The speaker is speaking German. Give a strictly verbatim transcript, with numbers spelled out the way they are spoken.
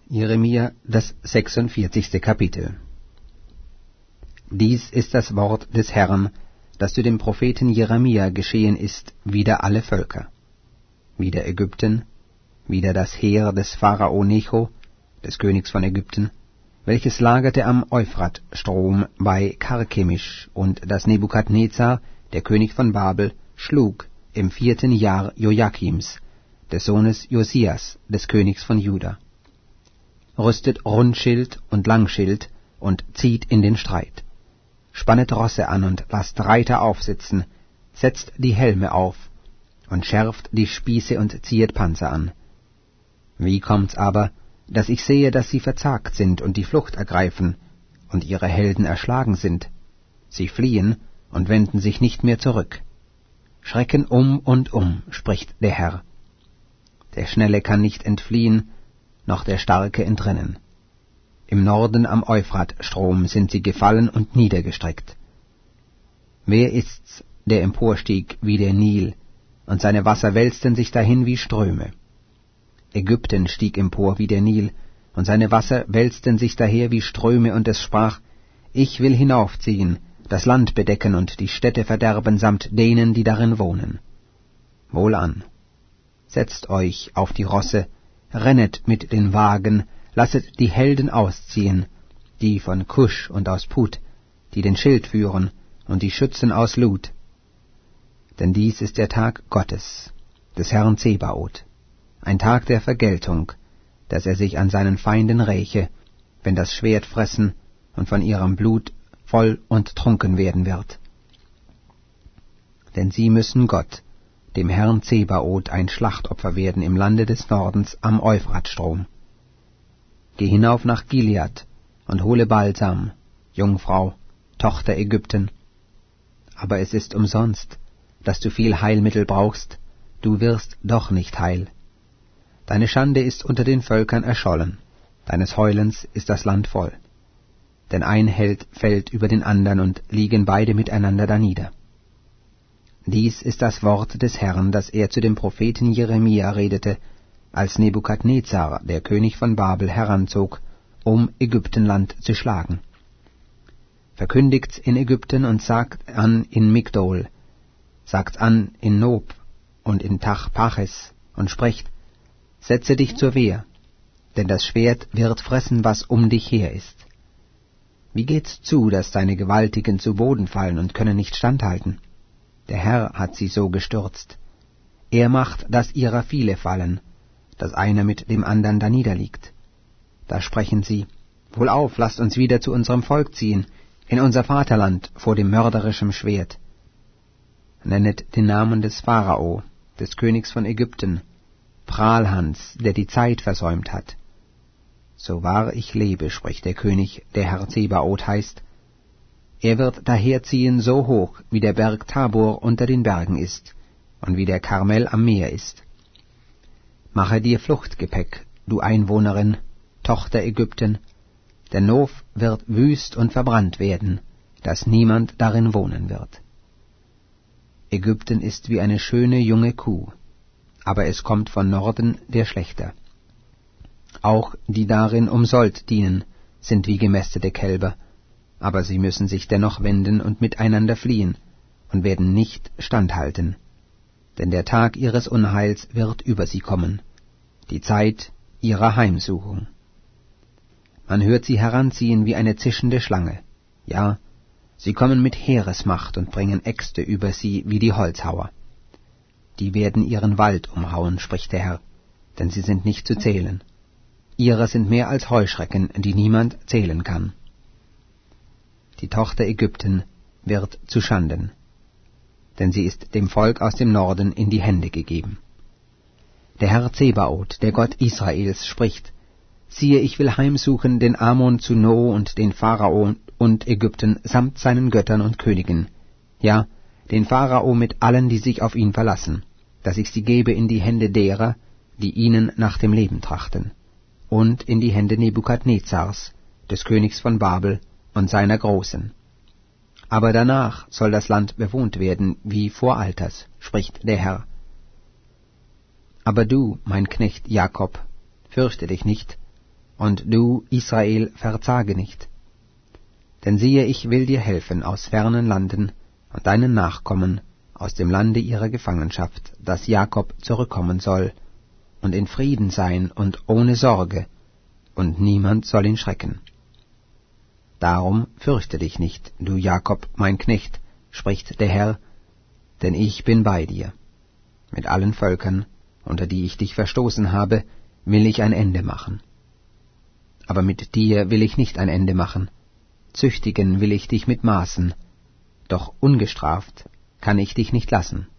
Jeremia, das sechsundvierzigste Kapitel. Dies ist das Wort des Herrn, das zu dem Propheten Jeremia geschehen ist, wider alle Völker. Wider Ägypten, wider das Heer des Pharao Necho, des Königs von Ägypten, welches lagerte am Euphratstrom bei Karkemisch, und das Nebukadnezar, der König von Babel, schlug im vierten Jahr Joachims, des Sohnes Josias, des Königs von Juda. Rüstet Rundschild und Langschild und zieht in den Streit. Spannet Rosse an und lasst Reiter aufsitzen, setzt die Helme auf und schärft die Spieße und ziehet Panzer an. Wie kommt's aber, dass ich sehe, dass sie verzagt sind und die Flucht ergreifen und ihre Helden erschlagen sind? Sie fliehen und wenden sich nicht mehr zurück. Schrecken um und um, spricht der Herr. Der Schnelle kann nicht entfliehen, noch der Starke entrinnen. Im Norden am Euphratstrom sind sie gefallen und niedergestreckt. Wer ist's, der emporstieg wie der Nil, und seine Wasser wälzten sich dahin wie Ströme? Ägypten stieg empor wie der Nil, und seine Wasser wälzten sich daher wie Ströme, und es sprach, ich will hinaufziehen, das Land bedecken und die Städte verderben samt denen, die darin wohnen. Wohlan, setzt euch auf die Rosse, rennet mit den Wagen, lasset die Helden ausziehen, die von Kusch und aus Put, die den Schild führen, und die Schützen aus Lut. Denn dies ist der Tag Gottes, des Herrn Zebaoth, ein Tag der Vergeltung, dass er sich an seinen Feinden räche, wenn das Schwert fressen und von ihrem Blut voll und trunken werden wird. Denn sie müssen Gott, dem Herrn Zebaoth, ein Schlachtopfer werden im Lande des Nordens am Euphratstrom. Geh hinauf nach Gilead und hole Balsam, Jungfrau, Tochter Ägypten. Aber es ist umsonst, dass du viel Heilmittel brauchst, du wirst doch nicht heil. Deine Schande ist unter den Völkern erschollen, deines Heulens ist das Land voll. Denn ein Held fällt über den andern und liegen beide miteinander danieder. Dies ist das Wort des Herrn, das er zu dem Propheten Jeremia redete, als Nebukadnezar, der König von Babel, heranzog, um Ägyptenland zu schlagen. Verkündigt's in Ägypten und sagt an in Migdol, sagt's an in Nob und in Tachpaches und sprecht, setze dich zur Wehr, denn das Schwert wird fressen, was um dich her ist. Wie geht's zu, dass deine Gewaltigen zu Boden fallen und können nicht standhalten? Der Herr hat sie so gestürzt. Er macht, dass ihrer viele fallen, dass einer mit dem andern daniederliegt. Da sprechen sie, wohlauf, lasst uns wieder zu unserem Volk ziehen, in unser Vaterland vor dem mörderischen Schwert. Nennet den Namen des Pharao, des Königs von Ägypten, Prahlhans, der die Zeit versäumt hat. So wahr ich lebe, spricht der König, der Herr Zebaoth heißt, er wird daherziehen so hoch, wie der Berg Tabor unter den Bergen ist, und wie der Karmel am Meer ist. Mache dir Fluchtgepäck, du Einwohnerin, Tochter Ägypten, der Nof wird wüst und verbrannt werden, dass niemand darin wohnen wird. Ägypten ist wie eine schöne junge Kuh, aber es kommt von Norden der Schlächter. Auch die darin um Sold dienen, sind wie gemästete Kälber, aber sie müssen sich dennoch wenden und miteinander fliehen und werden nicht standhalten. Denn der Tag ihres Unheils wird über sie kommen, die Zeit ihrer Heimsuchung. Man hört sie heranziehen wie eine zischende Schlange. Ja, sie kommen mit Heeresmacht und bringen Äxte über sie wie die Holzhauer. Die werden ihren Wald umhauen, spricht der Herr, denn sie sind nicht zu zählen. Ihrer sind mehr als Heuschrecken, die niemand zählen kann. Die Tochter Ägypten wird zu Schanden, denn sie ist dem Volk aus dem Norden in die Hände gegeben. Der Herr Zebaoth, der Gott Israels, spricht, siehe, ich will heimsuchen den Amon zu No und den Pharao und Ägypten samt seinen Göttern und Königen, ja, den Pharao mit allen, die sich auf ihn verlassen, dass ich sie gebe in die Hände derer, die ihnen nach dem Leben trachten, und in die Hände Nebukadnezars, des Königs von Babel, und seiner Großen. Aber danach soll das Land bewohnt werden wie vor Alters, spricht der Herr. Aber du, mein Knecht Jakob, fürchte dich nicht, und du, Israel, verzage nicht. Denn siehe, ich will dir helfen aus fernen Landen und deinen Nachkommen aus dem Lande ihrer Gefangenschaft, dass Jakob zurückkommen soll und in Frieden sein und ohne Sorge, und niemand soll ihn schrecken. Darum fürchte dich nicht, du Jakob, mein Knecht, spricht der Herr, denn ich bin bei dir. Mit allen Völkern, unter die ich dich verstoßen habe, will ich ein Ende machen. Aber mit dir will ich nicht ein Ende machen. Züchtigen will ich dich mit Maßen, doch ungestraft kann ich dich nicht lassen.